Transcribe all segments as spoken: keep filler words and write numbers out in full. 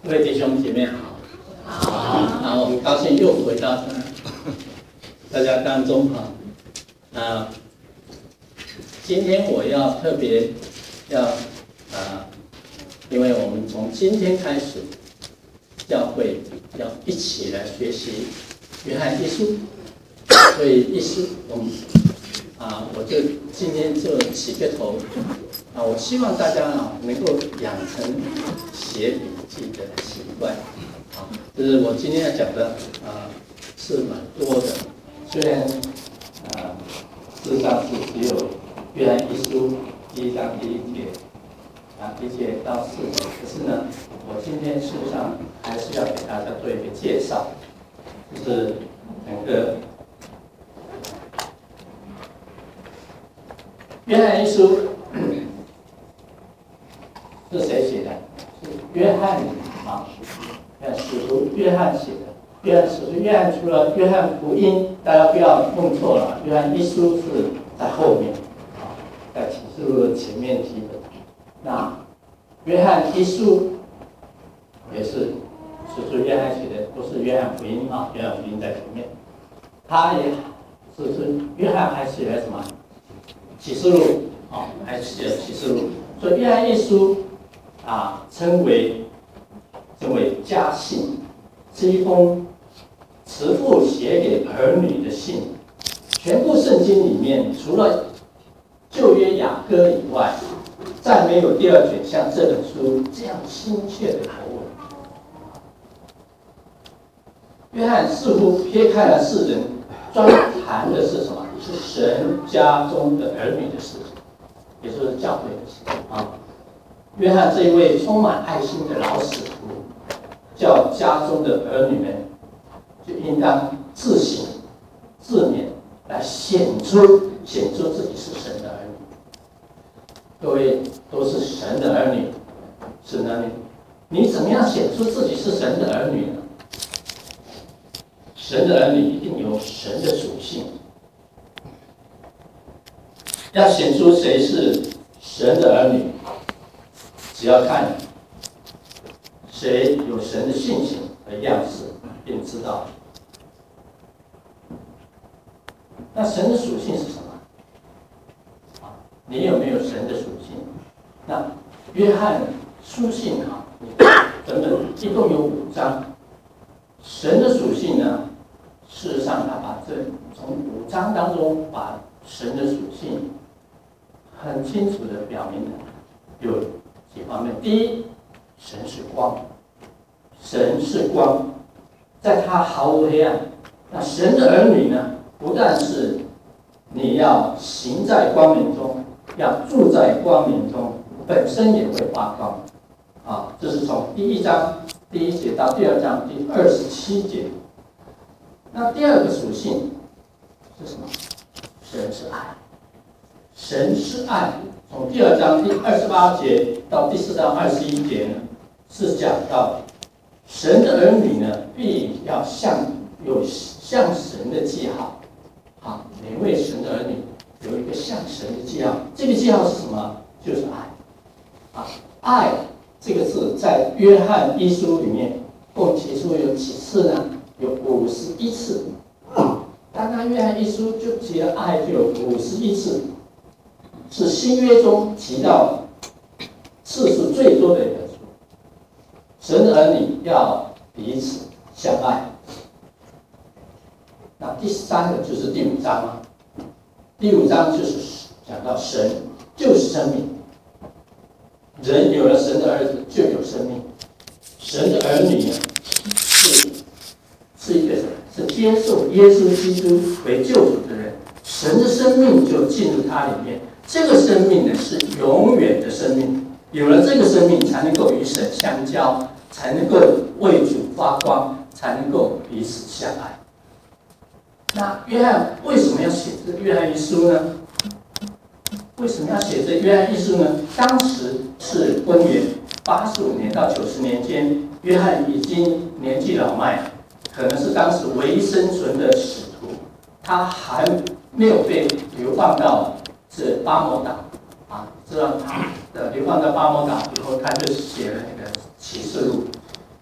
各位弟兄姐妹好，好，那我很高兴又回到大家当中哈。那今天我要特别要啊，因为我们从今天开始，教会要一起来学习约翰一书，所以一书我们啊，我就今天就起个头啊，我希望大家啊能够养成写笔记的习惯。好，就是我今天要讲的啊是蛮多的，虽然啊事实上是只有约翰一书第一章第一节啊一节到四节，可是呢，我今天事实上还是要给大家做一个介绍，就是整个约翰一书是谁写的？是约翰啊，使徒约翰写的。约翰使徒约翰除了约翰福音，大家不要弄错了，约翰一书是在后面啊，在启示录的前面几本。那约翰一书也是使徒约翰写的，都是约翰福音啊，约翰福音在前面。他也是是约翰还写了什么？启示录啊，还写了启示录。所以约翰一书啊，称为称为家信，是一封慈父写给儿女的信。全部圣经里面，除了旧约雅歌以外，再没有第二卷像这本书这样亲切的口吻。约翰似乎撇开了世人，专谈的是什么？是神家中的儿女的事情，也就是教会的事情啊。约翰这一位充满爱心的老使徒，叫家中的儿女们就应当自省、自勉，来显出显出自己是神的儿女。各位都是神的儿女，神的儿女，你怎么样显出自己是神的儿女呢？神的儿女一定有神的属性。要显出谁是神的儿女，只要看谁有神的性情和样式，便知道。那神的属性是什么？啊，你有没有神的属性？那约翰书信啊，整本一共有五章。神的属性呢，事实上他把这从五章当中把神的属性很清楚的表明了，有几方面。第一，神是光，神是光，在他毫无黑暗。那神的儿女呢，不但是你要行在光明中，要住在光明中，本身也会发光。啊，这是从第一章第一节到第二章第二十七节。那第二个属性是什么？神是爱。神是爱，从第二章第二十八节到第四章二十一节呢，是讲到神的儿女呢，必要像有像神的记号。好，每位神的儿女有一个像神的记号，这个记号是什么？就是爱。啊，爱这个字在约翰一书里面共提出有几次呢？有五十一次。单单约翰一书就提了爱就有五十一次。是新约中提到次数最多的一本书。神的儿女要彼此相爱。那第三个就是第五章了。第五章就是讲到神就是生命，人有了神的儿子就有生命。神的儿女呢，是是一个什么？是接受耶稣基督为救主的人，神的生命就进入他里面。这个生命呢是永远的生命，有了这个生命，才能够与神相交，才能够为主发光，才能够彼此相爱。那约翰为什么要写这个约翰一书呢？为什么要写这约翰一书呢？当时是公元八十五年到九十年间，约翰已经年纪老迈，可能是当时唯一生存的使徒，他还没有被流放到是巴摩岛啊，知道他的流放到巴摩岛以后，他就写了那个启示录。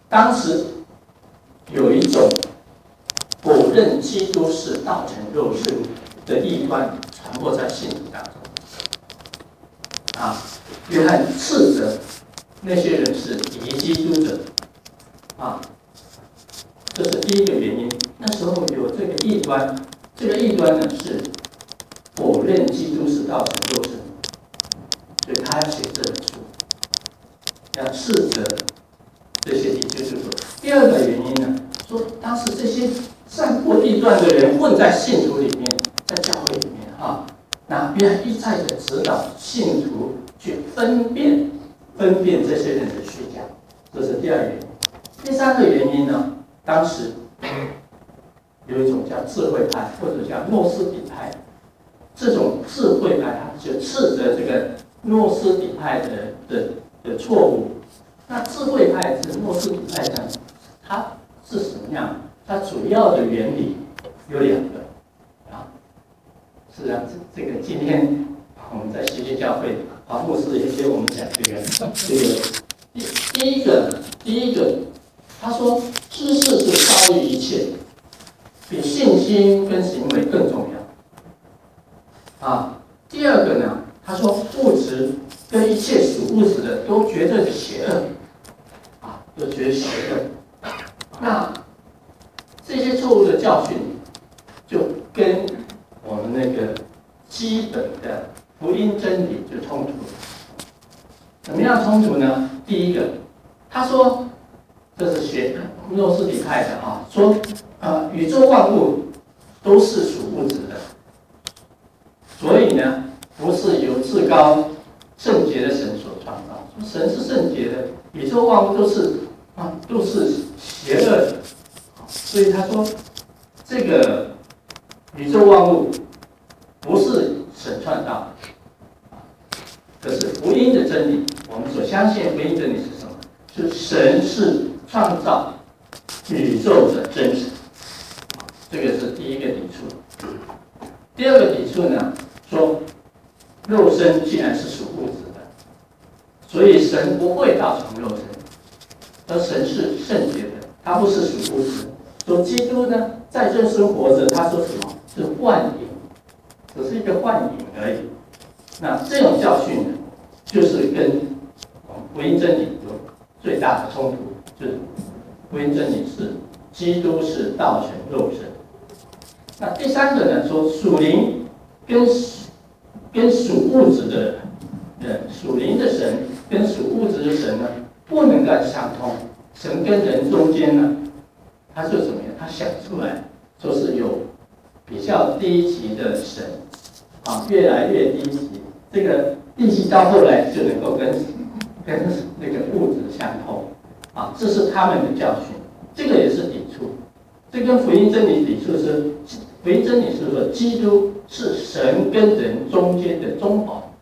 当时有一种否认基督是道成肉身的异端传播在信徒当中。啊，约翰斥责那些人是敌基督的，啊，这是第一个原因。那时候有这个异端，这个异端呢是否认基督是道成肉身，所以他要写这本书，要斥责这些敌基督徒。第二个原因呢，说当时这些散播异端的人混在信徒里面，在教会里面啊，那约翰一再的指导信徒去分辨分辨这些人的虚假，这是第二原因。第三个原因呢，当时有一种叫智慧派或者叫诺斯底派，这种智慧派他就斥责这个诺斯底派的的的错误。那智慧派是诺斯底派呢，它是什么样？它主要的原理有两个啊。是啊，这这个今天我们在西区教会，黄牧师也给我们讲这个这个第第一个第一个，他说知识是高于一切，比信心跟行为更重要。啊，第二个呢，他说物质跟一切属物质的都绝对的邪恶，啊，都觉得邪恶。那这些错误的教训，就跟我们那个基本的福音真理就冲突。怎么样冲突呢？第一个，他说，这是学诺斯底派的啊，说呃宇宙万物都是属物质的，所以呢，不是由至高圣洁的神所创造。说神是圣洁的，宇宙万物都是啊都是邪恶的，所以他说这个宇宙万物不是神创造的。可是福音的真理，我们所相信的福音真理是什么？是神是创造宇宙的真神，这个是第一个抵触。第二个抵触呢，说肉身既然是属物质的，所以神不会造成肉身，而神是圣洁的，他不是属物质。说基督呢，在这生活着，他说什么？是幻影，只是一个幻影而已。那这种教训呢，就是跟福音真理有最大的冲突，就是福音真理是基督是道成肉身。那第三个呢，说属灵跟跟属物质的人，属灵的神跟属物质的神呢，不能够相通。神跟人中间呢，他就怎么样？他想出来，说是有比较低级的神，啊，越来越低级。这个低级到后来就能够跟跟那个物质相通，啊，这是他们的教训，这个也是抵触，这跟福音真理抵触是，福音真理是说基督是神跟人中间的中保，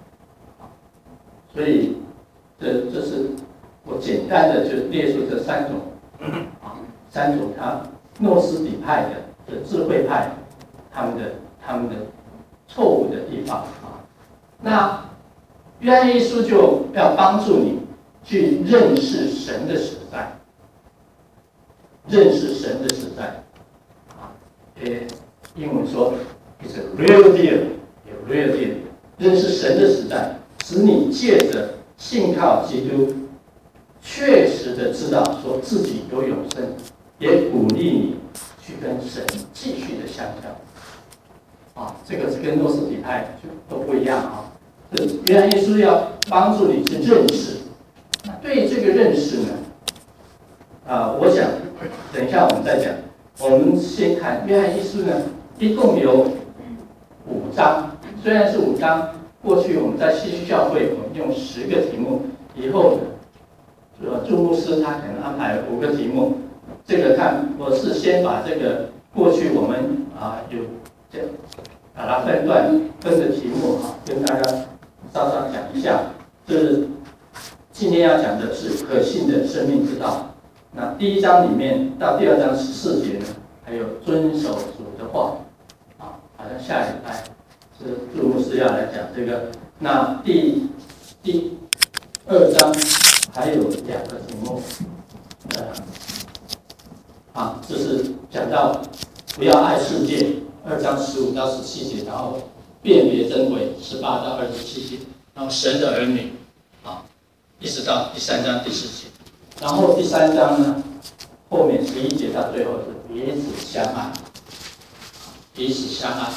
所以这这是我简单的就列出这三种，啊，三种他诺斯底派的的智慧派他们的他们的错误的地方啊。那约翰一书就要帮助你去认识神的实在，认识神的实在，啊，呃，英文说 "It's a real deal", a real deal， 认识神的实在，使你借着信靠基督，确实的知道说自己有永生，也鼓励你去跟神继续的相交。啊，这个是跟诺斯底派就都不一样啊。约翰一书要帮助你去认识，那对于这个认识呢，啊，我想等一下我们再讲。我们先看约翰一书呢，一共有五章，虽然是五章，过去我们在西区教会我们用十个题目，以后呢，朱牧师他可能安排五个题目，这个看我是先把这个过去我们啊有这把它分段分的题目啊，跟大家稍稍讲一下。就是今天要讲的是可信的生命之道。那第一章里面到第二章十四节呢，还有遵守主的话啊，好像下礼拜是朱牧师要来讲这个。那第第二章还有两个题目，呃， 啊，就是讲到不要爱世界，二章十五到十七节，然后辨别真伪，十八到二十七节，然后神的儿女，啊，一直到第三章第四节，然后第三章呢，后面十一节到最后是彼此相爱，彼此相爱，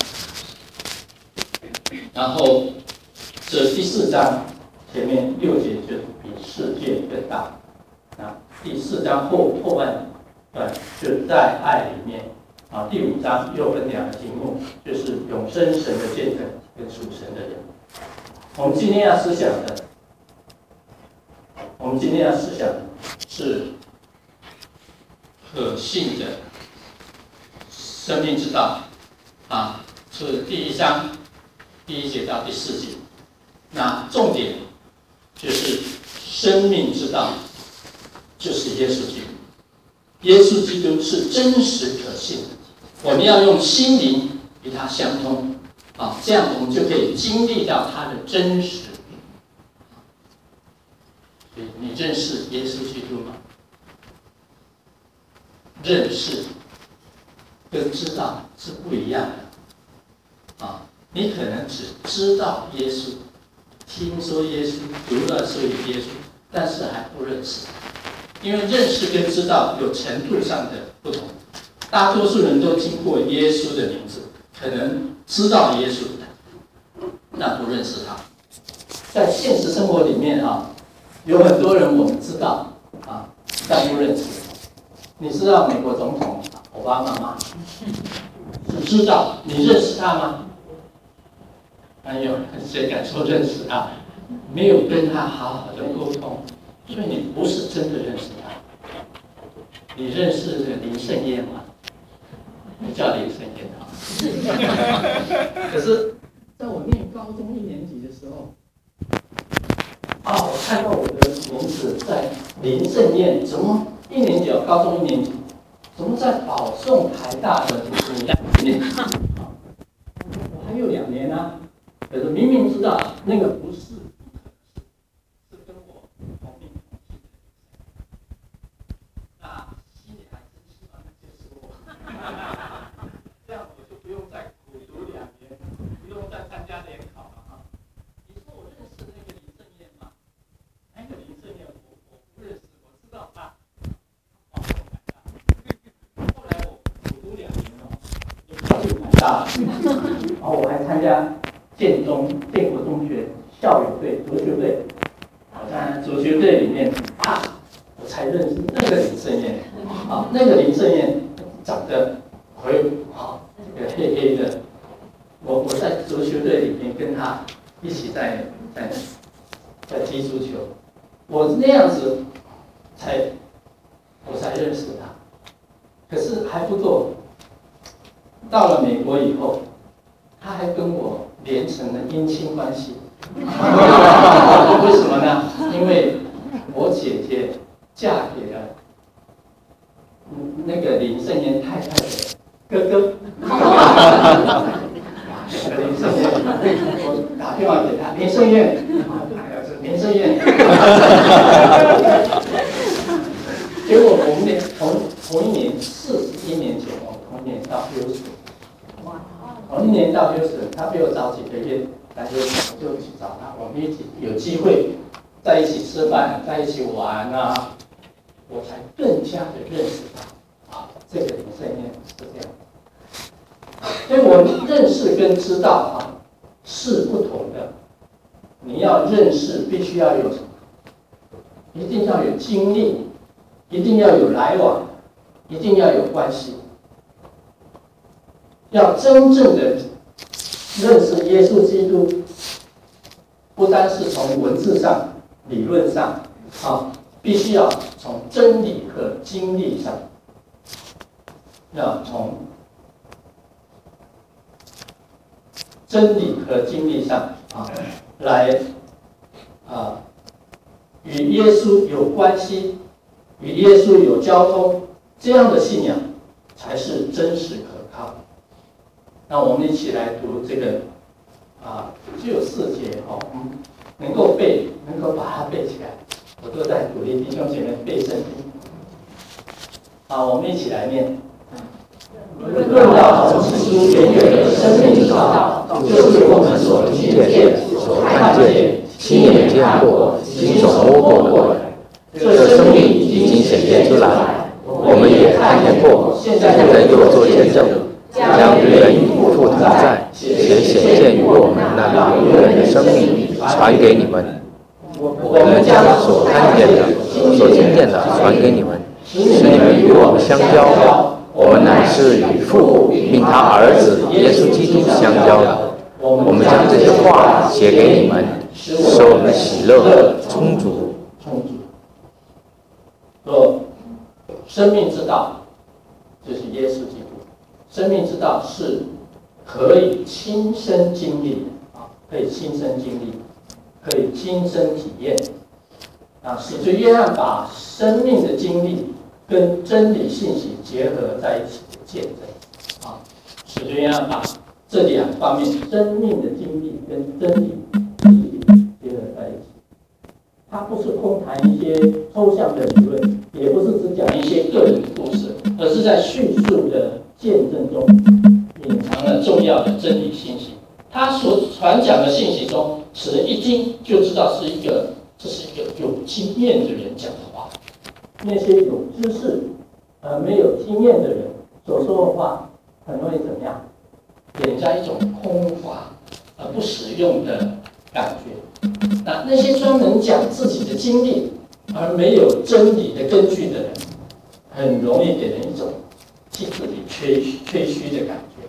然后这第四章前面六节就是比世界更大，啊，第四章后后半段就在爱里面。啊，第五章又分两个题目，就是永生神的见证跟属神的人。我们今天要思想的，我们今天要思想的是可信的生命之道啊，是第一章第一节到第四节。那重点就是生命之道，就是耶稣基督。耶稣基督是真实可信的。我们要用心灵与他相通，啊，这样我们就可以经历到他的真实。你认识耶稣基督吗？认识跟知道是不一样的，啊，你可能只知道耶稣，听说耶稣，读了所以耶稣，但是还不认识，因为认识跟知道有程度上的不同。大多数人都听过耶稣的名字，可能知道耶稣，但不认识他。在现实生活里面啊，有很多人我们知道啊，但不认识。你知道美国总统奥巴马吗？是知道，你认识他吗？没有，谁敢说认识他？没有跟他好好的沟通，所以你不是真的认识他。你认识林圣燕吗？你叫林圣燕啊。可是，在我念高中一年级的时候，啊，我看到我的名字在林圣燕，怎么一年级哦，高中一年级，怎么在保送台大的你两年？我还有两年啊，可是明明知道那个不是。然后我还参加建中建国中学校友队足球队，我在足球队里面啊，我才认识那个林圣燕啊，那个林圣燕长得回啊，这个黑黑的，我我在足球队里面跟他一起在在在踢足球，我那样子才我才认识他，可是还不够。到了美国以后，他还跟我连成了姻亲关系。为什么呢？因为我姐姐嫁给了那个林圣燕太太的哥哥。林圣燕，我打电话给他，林圣燕，林圣燕。结果我们同同一年四十一年前，我同年到休斯顿。同一年到休斯顿，他比我早几个月来休斯顿，我就去找他，我们一起有机会在一起吃饭，在一起玩啊，我才更加的认识他。啊，这个林圣燕是这样。所以我们认识跟知道啊是不同的。你要认识，必须要有什么？一定要有经历，一定要有来往，一定要有关系。要真正的认识耶稣基督，不单是从文字上、理论上，啊，必须要从真理和经历上，要从真理和经历上啊，来啊，与耶稣有关系，与耶稣有交通，这样的信仰才是真实可靠的。那我们一起来读这个啊，只有四节哦，我们能够背，能够把它背起来，我都在鼓励弟兄姐妹背圣经。 好，我们一起来念。论到此书原有的生命之道，就是我们所听见、所看见、亲眼见过、亲手摸过的。这生命已经显现出来，我们也看见过，现在又做见证，将人与父同在，且显现于我们那里永远的生命传给你们。我们将所看见的、所听见的传给你们，使你们与我们相交。我们乃是与父并他儿子耶稣基督相交的。我们将这些话写给你们，使我们喜乐充足。充足。说生命之道就是耶稣基督，生命之道是可以亲身经历的啊，可以亲身经历，可以亲身体验。啊，使徒约翰把生命的经历跟真理信息结合在一起的见证啊，使徒约翰把这两方面生命的经历跟真理信息结合在一起。他不是空谈一些抽象的理论，也不是只讲一些个人的故事，而是在叙述的见证中隐藏了重要的真理信息。他所传讲的信息中，使人一听就知道是一个，这是一个有经验的人讲的话。那些有知识而没有经验的人所说的话，很容易怎么样？给人家一种空话而不实用的感觉。那那些专门讲自己的经历而没有真理的根据的人，很容易给人一种替自己吹吹嘘的感觉。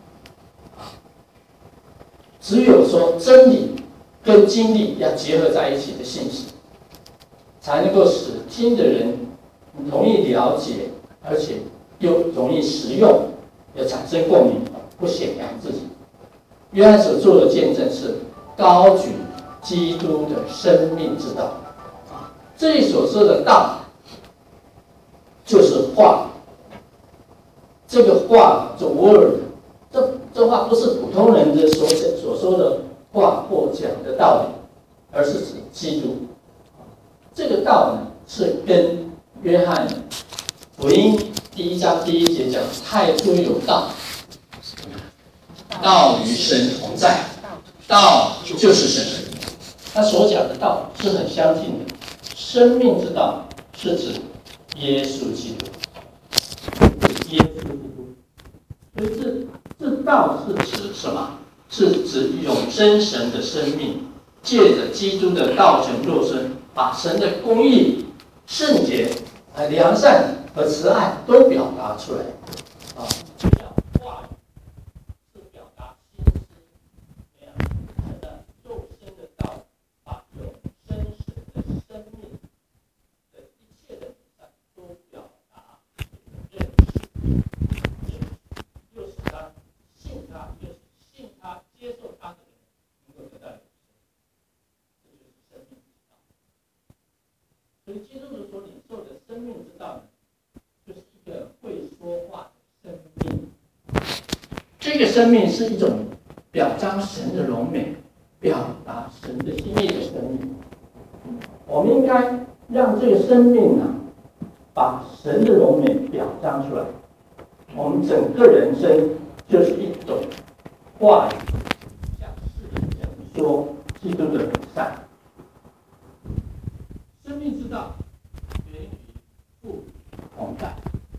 只有说真理跟经历要结合在一起的信息，才能够使听的人容易了解，而且又容易实用，又产生共鸣，不显扬自己。约翰所做的见证是高举基督的生命之道。这里所说的道，就是话。这个话，这 word， 这这话不是普通人的所所说的话或讲的道理，而是指基督。这个道呢，是跟约翰福音第一章第一节讲太初有道，道与神同在，道就是神。他所讲的道是很相近的，生命之道是指耶稣基督，耶稣基督。所以这这道是指什么？是指永生神的生命，借着基督的道成肉身，把神的公义、圣洁、良善和慈爱都表达出来。啊，就像话语是表达心思那样，神的肉身的道，把永生神的生命的一切的比赛都表达认识，又使他信他，又使信他、接受他的人能够得到永生，这就是生命之道。所以基督徒所领受的生命之道呢，就是一个会说话的生命。这个生命是一种表彰神的荣美、表达神的心意的生命。我们应该让这个生命呢，把神的荣美表彰出来。我们整个人生就是一种话语，向世人讲说基督的美善。生命之道源于父同在。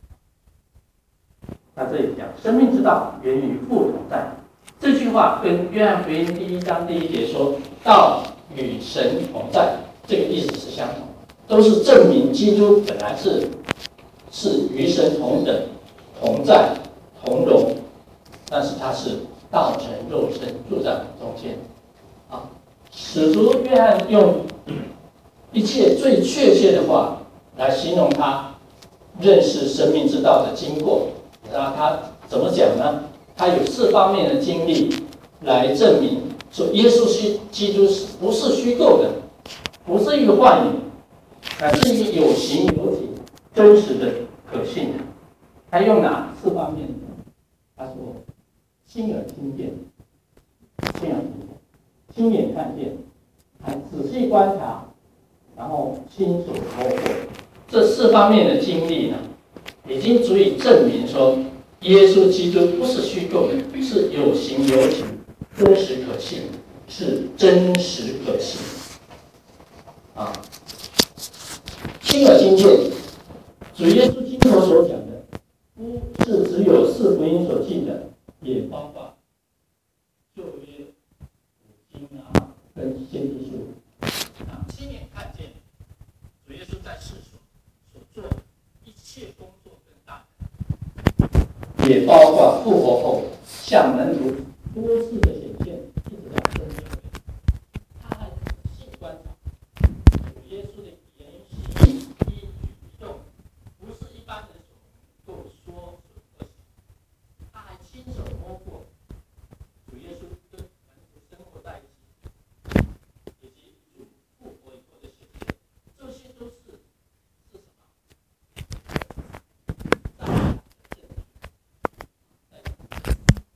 他这里讲，生命之道源于父同在。这句话跟约翰福音第一章第一节说道与神同在，这个意思是相同，都是证明基督本来是是与神同等、同在、同荣，但是他是道成肉身住在我们中间。啊，使徒约翰用一切最确切的话来形容他认识生命之道的经过。那他怎么讲呢？他有四方面的经历来证明说，耶稣基督是不是虚构的，不是一个幻影，而是一个有形有体、真实的、可信的。他用哪四方面？他说：亲耳听见，亲耳听见，亲眼看见，还仔细观察，然后亲手摸过。这四方面的经历呢， 已经足以证明说，耶稣基督不是虚构的，是有形有体，真实可信，是真实可信。啊，亲耳听见，主耶稣基督所讲的，不是只有四福音所记的，也包括旧约五经啊，跟先知书啊，亲眼看见主耶稣在世所所做的一切工作跟大能，也包括复活后向门徒多次的显现，一直到升天。他还仔细观察主耶稣的言行一举一动，不是一般人所能够说所可行。他还亲手摸过主耶稣跟门徒生活在一起，以及主复活以后的显现，这些都是是什么？在场的证据，在场的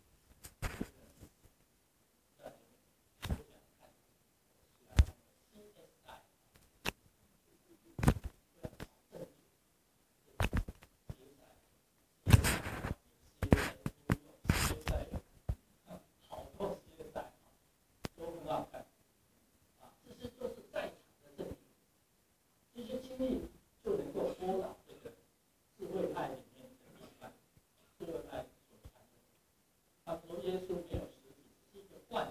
就能够拨导这个智慧派里面的一半，智慧派所传的。他说耶稣没有实体，是一个幻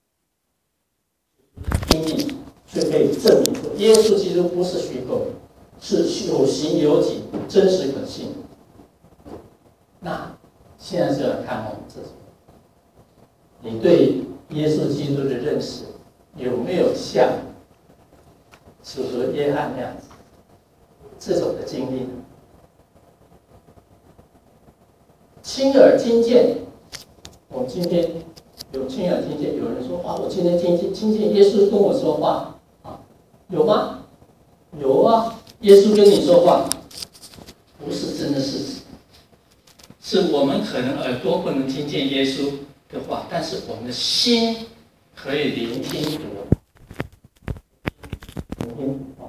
影，经历却可以证明说，耶稣基督不是虚构的，是有形有体，真实可信。那现在就要看我们自己，你对耶稣基督的认识有没有像使徒约翰那样子？这种的经历呢？亲耳听见，我们今天有亲耳听见，有人说哇，我今天听见听见耶稣跟我说话啊，有吗？有啊，耶稣跟你说话，不是真的事实，是我们可能耳朵不能听见耶稣的话，但是我们的心可以聆听主。聆听啊。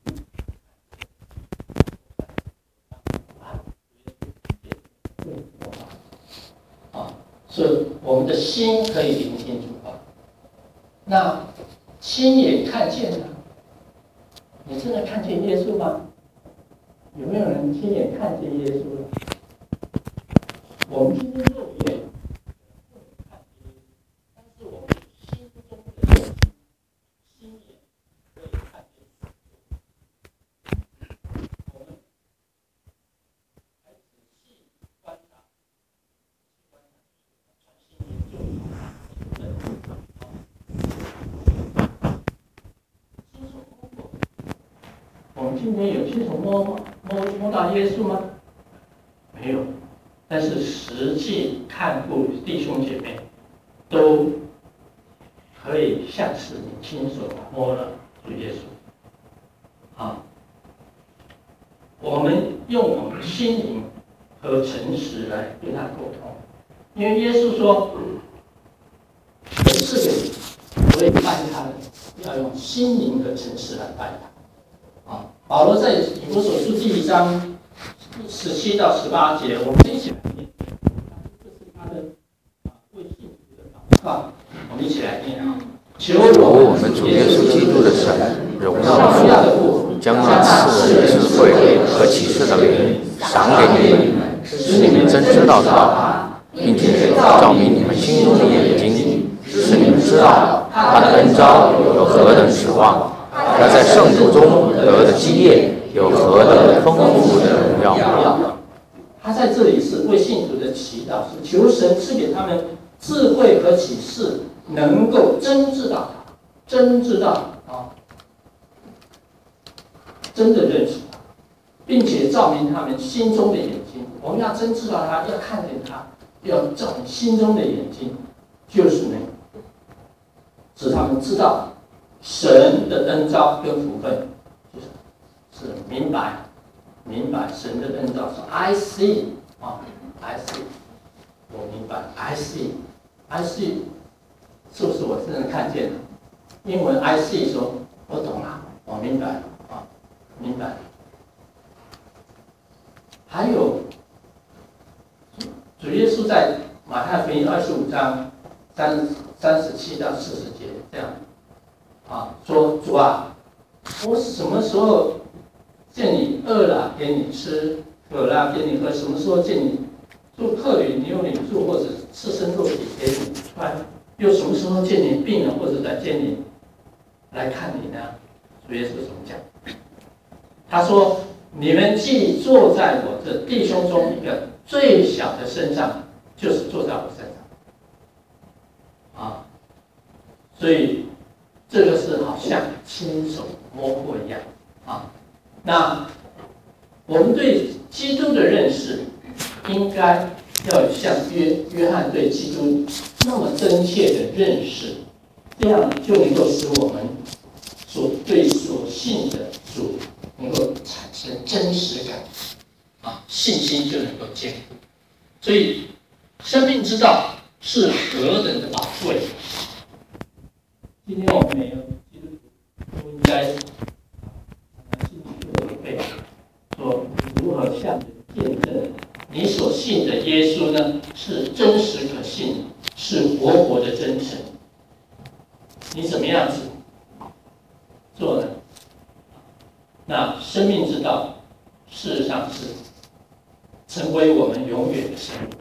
所以我们的心可以聆听主话。那亲眼看见呢？你真的看见耶稣吗？有没有人亲眼看见耶稣呢？我们今天肉眼不能看见耶稣，但是我们心中的心眼可以看见主。我们还仔细观察。我们今天有亲手摸摸摸到耶稣吗？没有，但是实际看顾弟兄姐妹，都可以像是你亲手摸了主耶稣。啊，我们用我们的心灵和诚实来对他沟通，因为耶稣说，人是个人，所以拜他的要用心灵和诚实来拜他。啊，保罗在以弗所书第一章十七到十八节，我们一起来念，这是他的啊为信徒的祷告，我们一起来念啊。求我们主耶稣基督的神，荣耀的父，将那赐人智慧和启示的灵赏给你们，使你们真知道他，并且照明你们心中的眼睛，使你们知道他的恩召有何等指望。他在圣徒中得的基业有何等丰富的荣耀。他在这里是为信徒的祈祷，是求神赐给他们智慧和启示，能够真知道他，真知道啊，真的认识他，并且照明他们心中的眼睛。我们要真知道他，要看见他，要照明心中的眼睛，就是呢，使他们知道神的恩召跟福分，就是是明白，明白神的恩召是 I see 啊 ，I see， 我明白 ，I see，I see， 是不是我真的看见了？英文 I see 说，我懂了，我明白了啊，明白了。还有主耶稣在马太福音二十五章三三十七到四十节这样啊说：主啊，我什么时候见你饿了给你吃，渴了给你喝？什么时候见你做客旅，你有你住，或者赤身露体给你穿？又什么时候见你病了，或者来见你来看你呢？主耶稣怎么讲？他说：你们既坐在我这弟兄中一个最小的身上，就是坐在我身上啊。所以这个是好像亲手摸过一样啊。那我们对基督的认识，应该要像约约翰对基督那么真切的认识，这样就能够使我们所对所信的主能够产生真实感啊，信心就能够坚固。所以，生命之道是何等的宝贵！今天我们每个基督徒都应该信心的准备，说如何向人见证你所信的耶稣呢？是真实可信，是活活的真神。你怎么样子做呢？那生命之道，事实上是成为我们永远的生命。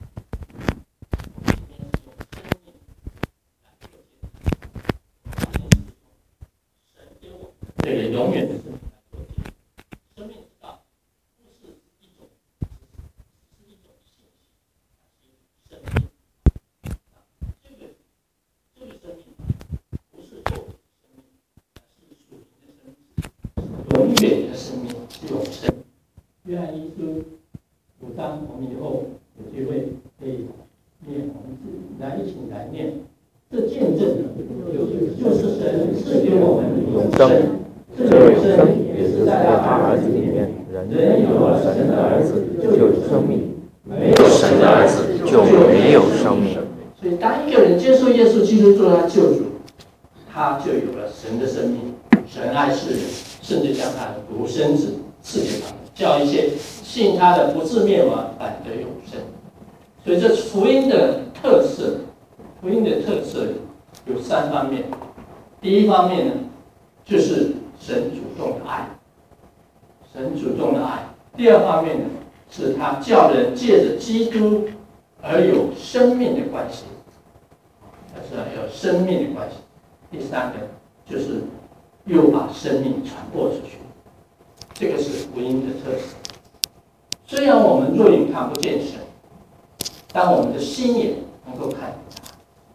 这个永远的生命来做见证。生命之道不是一种，是一种信息，生命。这个这个生命不是肉体的生命，而是属灵的生命，永远的生命，是永生。约翰一书五章，我们以后有机会可以念，我们来一起来念。这见证就是神赐给我们永生。这永生也是在他儿子里面，人有了神的儿子就有生命，没有神的儿子就没有生命。所以，当一个人接受耶稣基督做他救主，他就有了神的生命。神爱世人，甚至将他的独生子赐给他们，叫一切信他的不至灭亡，反得永生。所以，这福音的特色，福音的特色有三方面。第一方面呢，就是神主动的爱，神主动的爱。第二方面呢，是他叫人借着基督而有生命的关系，是有生命的关系。第三个就是又把生命传播出去，这个是福音的特色。虽然我们肉眼看不见神，但我们的心眼能够看见他。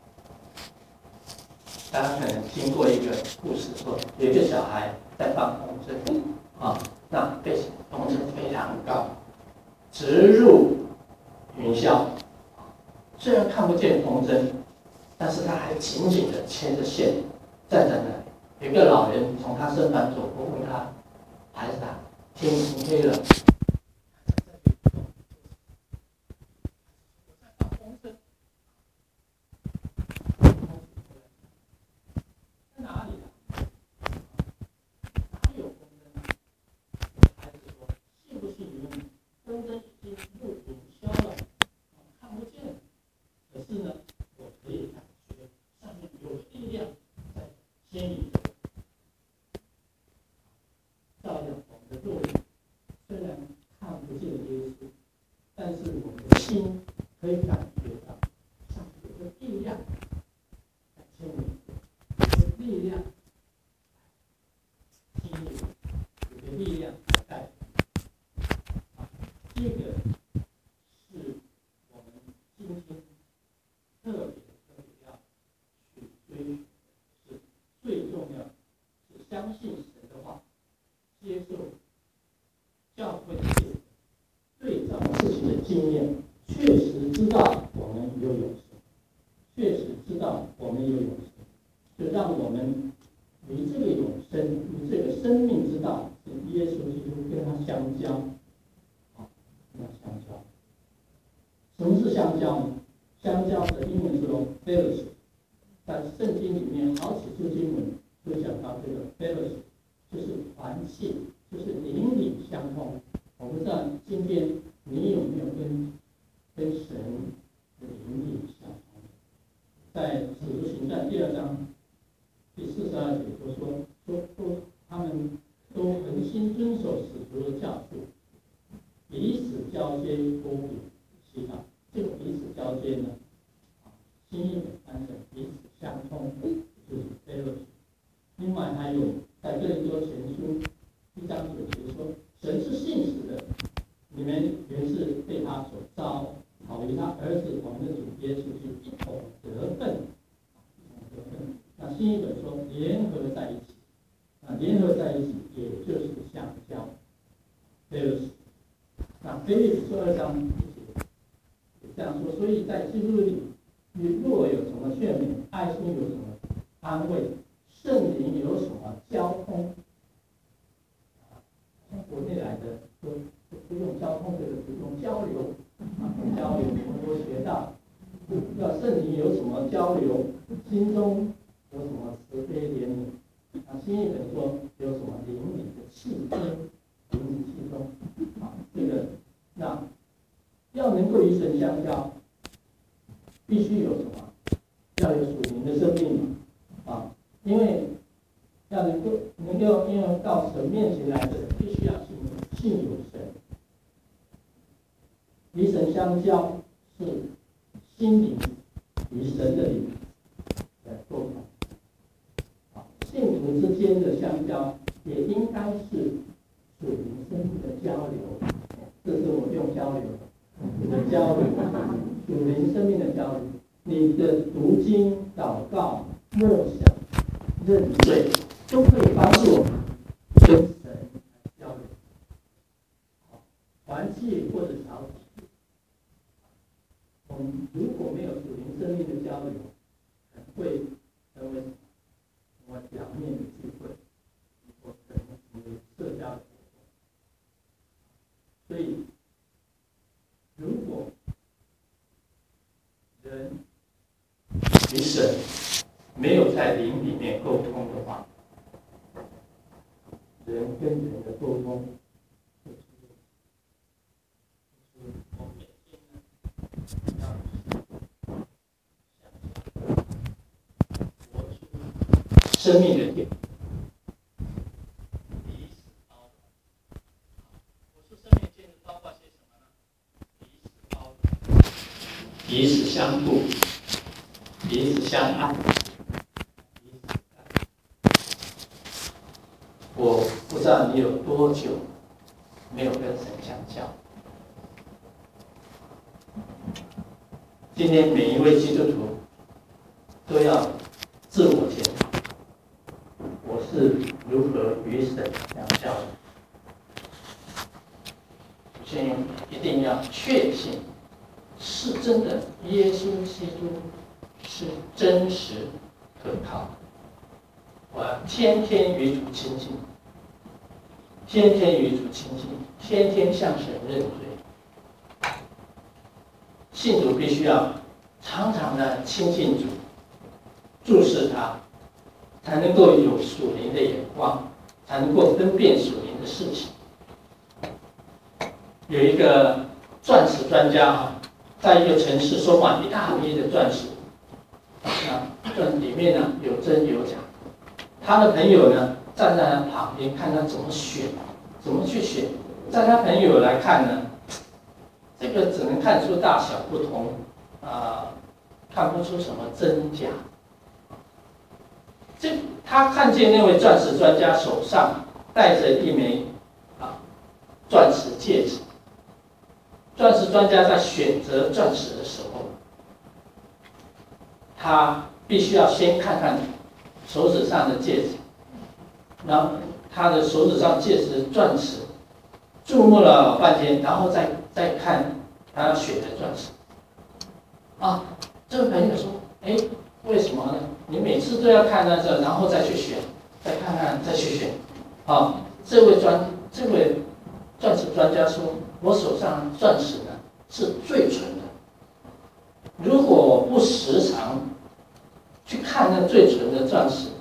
大家可能听过一个故事，说有一个小孩在放风筝啊，那被风筝非常高，直入云霄。虽然看不见风筝，但是他还紧紧的牵着线站在那里。有一个老人从他身旁走过，问他：“孩子啊，天已经黑了。”经验确实知道我们有永生，确实知道我们有永生，就让我们与这个永生、与这个生命之道，是耶稣基督跟他相交，啊，跟他相交。什么是相交呢？相交的英文是用 fellowship， 在圣经里面好几处经文都讲到这个 fellowship， 就是团契，就是邻里相通。我不知道今天你有没有跟跟神第四十二节就说说都他们都恒心遵守使徒的教训，彼此交接，多饼祈祷。这个彼此交接呢，新译本翻成彼此相通，就是 fellowship。另外还有在哥林多前书一章九节说，神是信实的，你们原是被他所召，好与他儿子我们的主耶稣是一同得分。那新译本说联合在一起，那联合在一起也就是相交 fellowship。那腓立比书二章一节也这样说，所以在基督里，你若有什么劝勉，爱心有什么安慰，圣灵有什么交通，从国内来的说不用交通这个词，用交流啊，用交流，我们学到，要圣灵有什么交流，心中有什么慈悲怜悯，啊，新译本说有什么灵里的气氛，灵里气氛，啊，这个那要能够与神相交，必须有什么？要有属灵的生命啊，因为要能够能够因为到神面前来的人，必须要信信有神，与神相交是心灵与神的灵的沟通。啊，信徒之间的相交也应该是属灵生命的交流，这是我用交流的交流，属灵生命的交流。你的读经、祷告、默想、认罪，都可以帮助我们跟神交流。团契或者小组，我们如果没有属灵生命的交流，会成为什么表面的聚会，或可能成为社交的活动。所以，如果人与神没有在灵里面沟通的话，人跟人的沟通，我们每天呢要活出生命的点。彼此包容，活出生命见证包括些什么呢？彼此包容，彼此相顾，彼此相爱，彼此爱。我不知道你有多久没有跟神相交。今天每一位基督徒都要自我检讨，我是如何与神相交的。首先一定要确信是真的耶稣基督是真实可靠。我要天天与主亲近，天天与主亲近，天天向神认罪。信徒必须要常常的亲近主，注视他，才能够有属灵的眼光，才能够分辨属灵的事情。有一个钻石专家哈，在一个城市收买一大批的钻石，啊，钻里面呢有真有假。他的朋友呢站在他旁边看他怎么选，怎么去选。在他朋友来看呢，这个只能看出大小不同，啊、呃，看不出什么真假。这他看见那位钻石专家手上戴着一枚啊钻石戒指。钻石专家在选择钻石的时候，他必须要先看看手指上的戒指，然后他的手指上戒指的钻石，注目了老半天，然后再再看他要选的钻石。啊，这位朋友说：“哎，为什么呢？你每次都要看那这，然后再去选，再看看，再去选。”啊，这位专这位钻石专家说：“我手上钻石呢是最纯的，如果我不时常去看那最纯的钻石，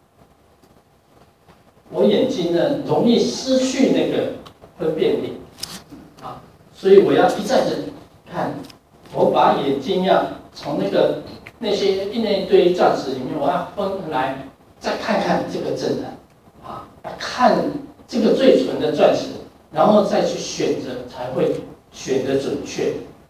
我眼睛呢容易失去那个分辨力，啊，所以我要一再的看，我把眼睛要从那个那些那一堆钻石里面，我要分来， 再看看这个真的啊，看这个最纯的钻石，然后再去选择，才会选择准确。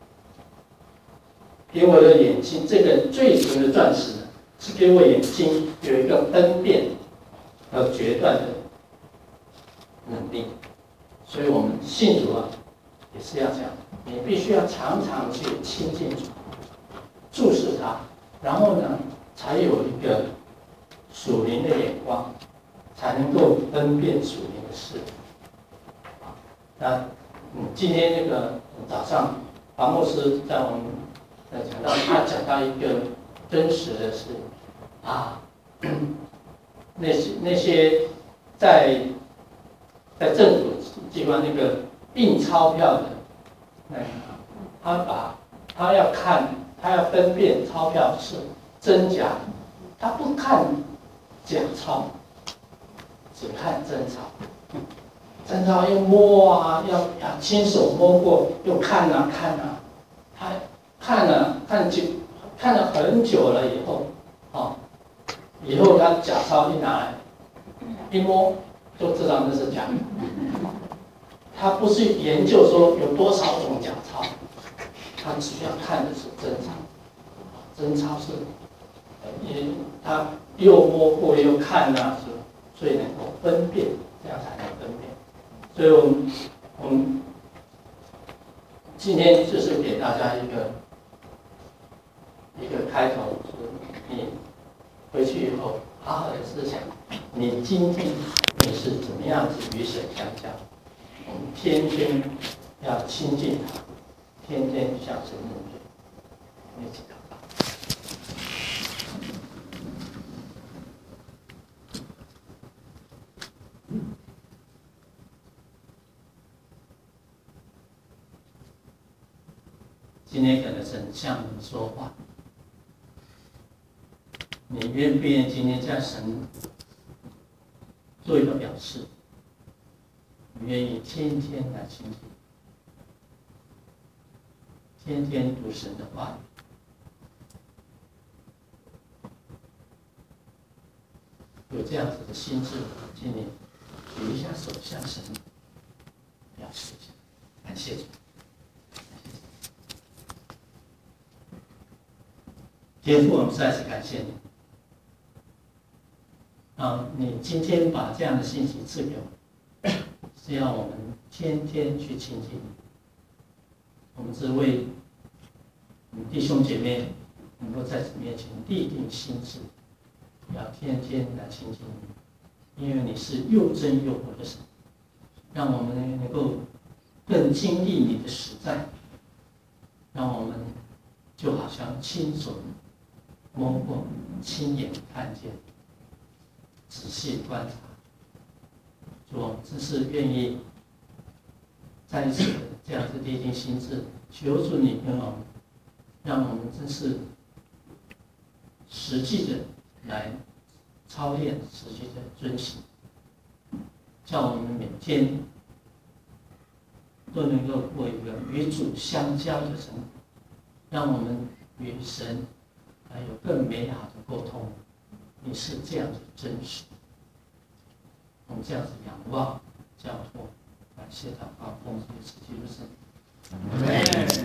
给我的眼睛，这个最纯的钻石是给我眼睛有一个分辨和决断的能力。所以我们信主啊，也是要这样，你必须要常常去亲近主，注视他，然后呢，才有一个属灵的眼光，才能够分辨属灵的事。那嗯，今天那个早上，黄牧师在我们在讲到，他讲到一个真实的事啊，那些那些在在政府机关那个印钞票的，那他把他要看，他要分辨钞票是真假，他不看假钞，只看真钞。真钞要摸啊，要要亲手摸过，又看啊看啊，他看了看久，看了很久了以后，哦，以后他假钞一拿来，一摸就知道那是假的。他不是研究说有多少种假钞，他只要看的是真钞。真钞是，也他又摸过又看啊，所以能够分辨，这样才能分辨。所以我们我们今天就是给大家一个一个开头，是你回去以后好好的思想，你今天你是怎么样子与神相交？我们天天要亲近他，天天向神认罪，一起祷告。今天可能神向你说话，你愿不愿意今天向神做一个表示？你愿意天天来亲近，天天读神的话语，有这样子的心智，请你举一下手向神表示一下，感谢主。天父，我们再次感谢你，啊，你今天把这样的信息赐给我，是要我们天天去亲近你。我们是为弟兄姐妹能够在你面前立定心志，要天天来亲近你，因为你是又真又活的神，让我们能够更经历你的实在，让我们就好像亲手摸过、亲眼看见、仔细观察。主，我们真是愿意再一次的这样子立定心志，求主你跟我们，让我们真是实际的来操练，实际的遵行，叫我们每天都能够过一个与主相交的生活，让我们与神还有更美好的沟通。你是这样子真实，我们这样子仰望交托，感谢祷告，奉主耶稣基督的圣名。